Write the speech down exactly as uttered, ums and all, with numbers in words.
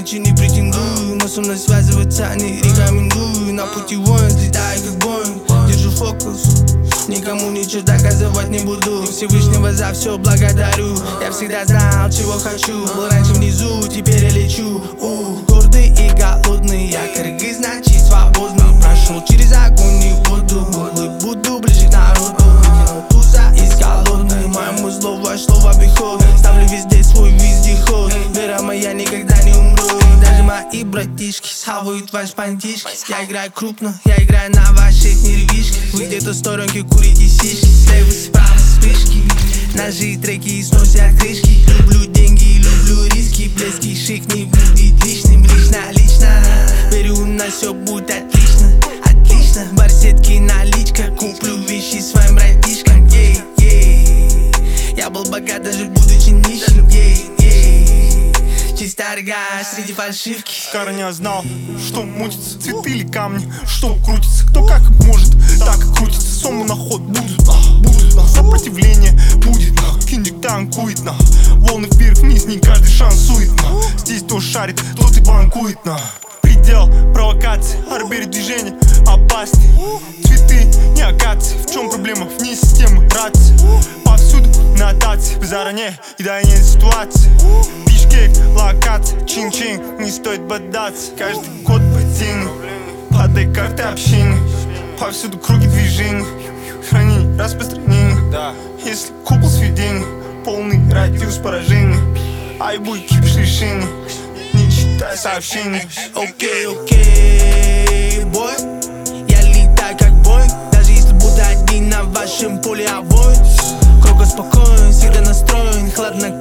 ночи не претендую, но со мной связываться не рекомендую. На пути воин, взлетаю как Боинг, держу фокус, никому ничего доказывать не буду. Всевышнего за все благодарю. Я всегда знал, чего хочу. Был раньше внизу, теперь я лечу. У, гордый и голодный, я кыргыз, значит свободный. Прошел через огонь и воду, голый буду ближе к народу. Кинул туза из голодной, моему слову вошло в обиход. Ставлю везде свой вездеход, вера моя никогда не умрет. Даже мои братишки схавают ваш пантишки. Я играю крупно, я играю на ваших нервишках. Вы где-то в сторонке курите сишки, слева справа вспышки. Ножи, треки и сносят крышки. Люблю деньги, люблю риски. Близкий шик не будет лишним. Лично, лично верю, на все будет отлично. Отлично, барсетки, наличка. Куплю вещи своим братишкам. Ей, ей. Я был богат, даже будучи нищим. Ей, ей. Чисто торгаш среди фальшивки. Короня знал, что мутится, цветы или камни, что крутится. Кто как может, так и крутится. Сому на ход будут, будут, сопротивление будет. Киндик танкует, на волны вверх-вниз, не каждый шансует. Здесь кто шарит, тот и банкует. На предел провокации, арбери движения опасны. Цветы не акации, в чем проблема? Вне системы рации. Повсюду нотации, заранее и до нет ситуации. Бишкек, локация, чин-чин, не стоит бодаться. Каждый код ботинок, падай карты общины. Повсюду круги движений, хранение, распространение. Если купол сведений, полный радиус поражений. Айбуй, кипиш решений, не читай сообщений. Окей, окей, бой. Я летаю как бой, даже если буду один на вашем поле, а вой. Круго спокоен, всегда настроен, хладно